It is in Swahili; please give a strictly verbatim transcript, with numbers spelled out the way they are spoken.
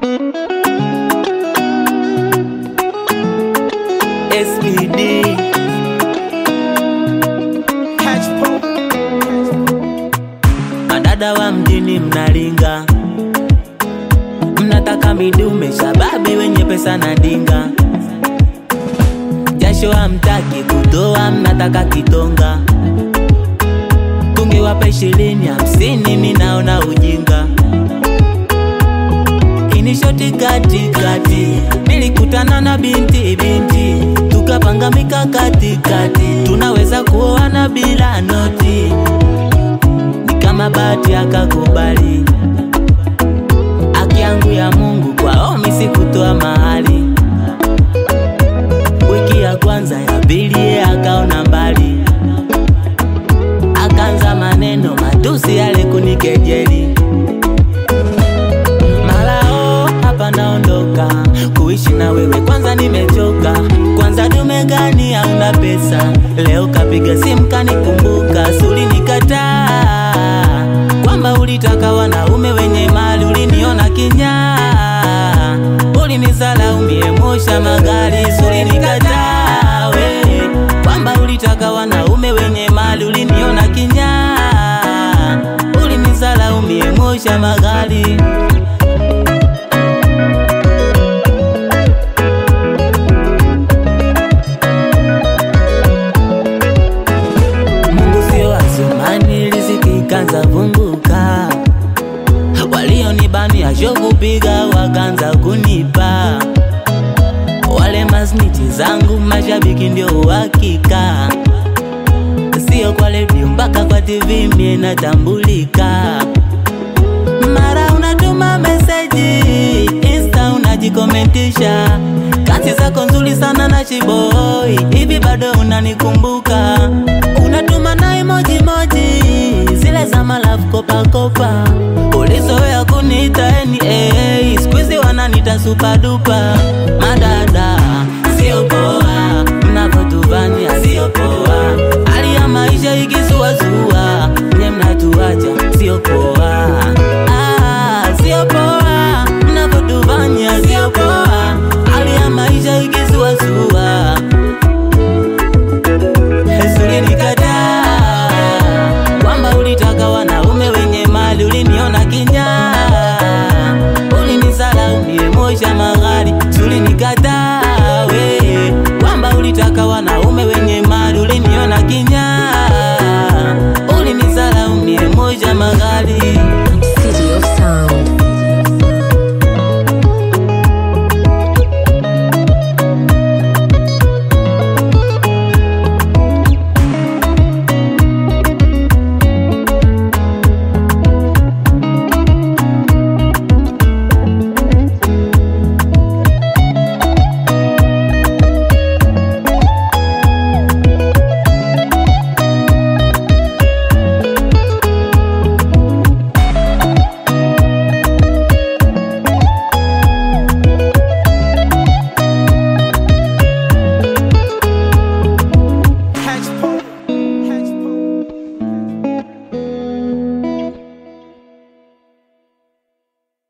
S P D Madada wa mjini mnalinga, mnataka midume shababi wenye pesa na dinga. Jasho hamtaki kutoa, mnataka kitonga. Tungewape ishirini hamsini minaona ujinga. Ini shoti kati kati, nilikutana na binti binti, tukapanga mikakati kati, tunaweza kuoana bila noti. Kama bahati akakubali, haki yangu ya Mungu kwao mimi sikutoa mahali. Wiki ya kwanza ya pili yeye akaona mbali, akaanza maneno matusi yale kunikejeli. Malao hapa naondoka, kuishi na wewe kwanza nimechoka. Kwanza dume gani hauna pesa, leo kapiga simu kanikumbuka. Suli nikataa kwamba ulitaka wanaume wenye mali, uliniona kinyaa, ulinizala umiemosha magari. Suli nikataa we kwamba ulitaka wanaume wenye mali, uliniona kinyaa, ulinizala umiemosha magari. Kanza vunguka, walionibani ya shoku piga wakanza kunipa. Wale masniti zangu mashabiki ndio uhakika, sio kwa radio mpaka kwa T V mie natambulika. Mara unatuma message Insta unajikomentisha, kazi zako nzuri sana na chiboy, hivi bado unanikumbuka? Unatuma na emoji moji zile za malafu kopa kopa, ulizoea kuniita N A, squeeze wananita super duper.